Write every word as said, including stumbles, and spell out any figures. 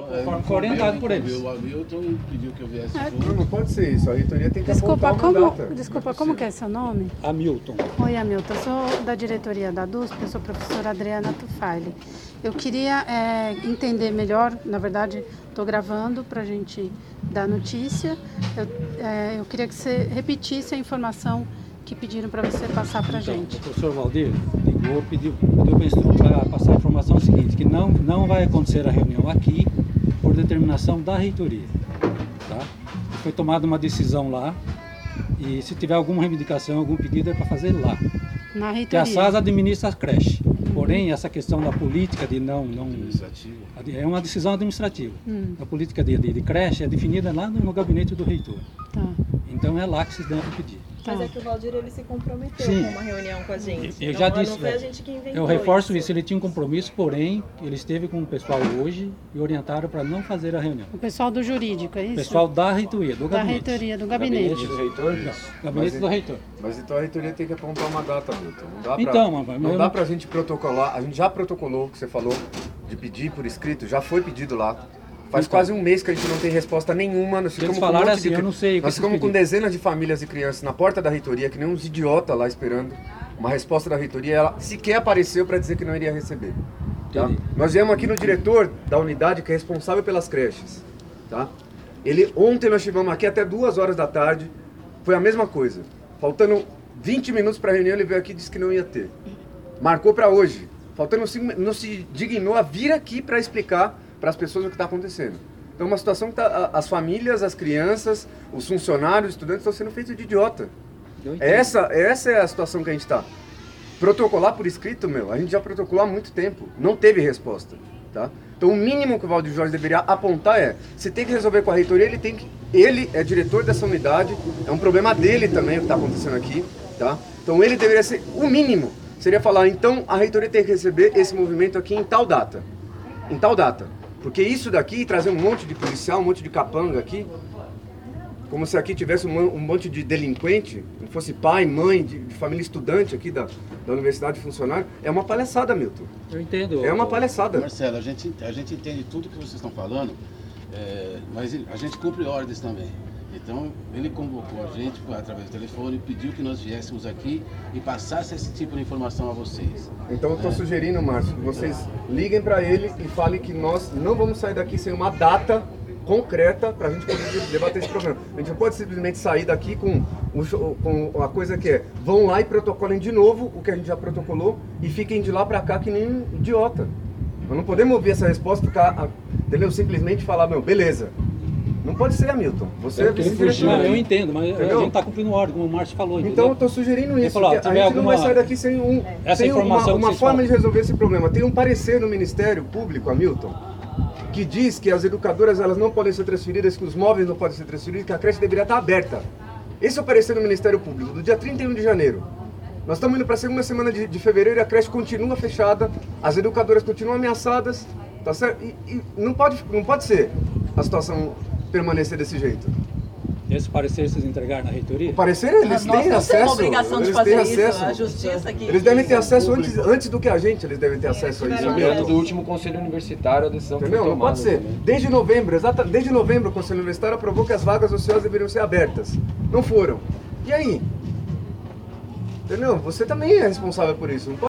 Conforme foi orientado por eles. O Hamilton pediu que eu viesse É. junto. Não, não pode ser isso. A reitoria tem que Desculpa, apontar uma como, data. desculpa, como que é seu nome? Hamilton. Oi, Hamilton. Eu sou da diretoria da D U S P, eu sou a professora Adriana Tufaili. Eu queria é, entender melhor, na verdade, estou gravando para a gente dar notícia. Eu, é, eu queria que você repetisse a informação que pediram para você passar para a Então, gente. o professor Valdir ligou, pediu, pediu para passar a informação seguinte, que não, não vai acontecer a reunião aqui por determinação da reitoria. Tá? Foi tomada uma decisão lá e se tiver alguma reivindicação, algum pedido é para fazer lá. Na Que a reitoria. S A S administra a creche. Porém, essa questão da política de não... não Administrativo. é uma decisão administrativa. Hum. A política de, de, de creche é definida lá no, no gabinete do reitor. Tá. Então é lá que se deve pedir. Tá. Mas é que o Valdir ele se comprometeu Sim. com uma reunião com a gente. Eu Não- já não disse, foi a né? gente que inventou Eu reforço isso. isso, ele tinha um compromisso, porém, ele esteve com o pessoal hoje e orientaram para não fazer a reunião. O pessoal do jurídico, é O isso? pessoal da reitoria, do da gabinete. reitoria, do gabinete. Do reitor? Isso. Gabinete Mas, do reitor. mas então a reitoria tem que apontar uma data, Milton. Não dá pra, Então, mas- mas não eu dá não- pra gente protocolar. A gente já protocolou o que você falou de pedir por escrito, já foi pedido lá. Faz Então. quase um mês que a gente não tem resposta nenhuma. Nós ficamos com um falaram monte assim, de... eu não sei o que Nós vocês ficamos com pediram. dezenas de famílias e crianças na porta da reitoria, que nem uns idiotas lá esperando uma resposta da reitoria. Ela sequer apareceu para dizer que não iria receber. Tá? Entendi. Nós viemos aqui no diretor da unidade que é responsável pelas creches. Tá? Ele, ontem nós estivemos aqui até duas horas da tarde. Foi a mesma coisa. Faltando vinte minutos para a reunião, ele veio aqui e disse que não ia ter. Marcou para hoje. Faltando cinco minutos, não se dignou a vir aqui para explicar para as pessoas o que está acontecendo. Então, uma situação que tá, a- as famílias, as crianças, os funcionários, os estudantes estão sendo feitos de idiota. Eu entendo. Essa, essa é a situação que a gente está. Protocolar por escrito, meu, a gente já protocolou há muito tempo. Não teve resposta, tá? Então, o mínimo que o Valdir Jorge deveria apontar é, se tem que resolver com a reitoria, ele tem que... Ele é diretor dessa unidade, é um problema dele também o que está acontecendo aqui, tá? Então, ele deveria ser, o mínimo, seria falar, então, a reitoria tem que receber esse movimento aqui em tal data. Em tal data. Porque isso daqui, trazer um monte de policial, um monte de capanga aqui, como se aqui tivesse um, mon- um monte de delinquente, não fosse pai, mãe, de, de família estudante aqui da, da universidade funcionário, é uma palhaçada, Milton. Eu entendo. É uma palhaçada. Marcelo, a gente, a gente entende tudo que vocês estão falando, é, mas a gente cumpre ordens também. Então, ele convocou a gente através do telefone, pediu que nós viéssemos aqui e passasse esse tipo de informação a vocês. Então eu estou sugerindo, Márcio, que vocês liguem para ele e falem que nós não vamos sair daqui sem uma data concreta para a gente poder debater esse problema. A gente não pode simplesmente sair daqui com, um show- com a coisa que é, vão lá e protocolem de novo o que a gente já protocolou e fiquem de lá para cá que nem um idiota. Nós não podemos ouvir essa resposta e ficar, ah, entendeu? Simplesmente falar, meu, beleza. Não pode ser, Hamilton. Você é Eu, vice-diretor. eu entendo, mas Entendeu? a gente está cumprindo ordem, como o Márcio falou. Então eu entendeu? estou sugerindo Ele isso, falou, ó, que a tiver gente não alguma- vai sair daqui sem, um, Essa sem informação uma, que uma vocês forma falam. de resolver esse problema. Tem um parecer no Ministério Público, Hamilton, que diz que as educadoras elas não podem ser transferidas, que os móveis não podem ser transferidos, que a creche deveria estar aberta. Esse é o parecer do Ministério Público, do dia trinta e um de janeiro. Nós estamos indo para a segunda semana de, de fevereiro e a creche continua fechada, as educadoras continuam ameaçadas, tá certo? E, e não, pode, não pode ser a situação permanecer desse jeito. Esse parecer vocês entregaram na reitoria? O parecer, eles Nós têm não temos acesso. obrigação de eles fazer têm isso, acesso. a justiça que... Eles devem ter acesso antes, antes do que a gente, eles devem ter acesso a isso. tiveram Hamilton. acesso. do último conselho universitário, a decisão Entendeu? foi Não tomada pode ser. também. Desde novembro, exata, desde novembro o Conselho Universitário aprovou que as vagas ociosas deveriam ser abertas. Não foram. E aí? Entendeu? Você também é responsável por isso. Não pode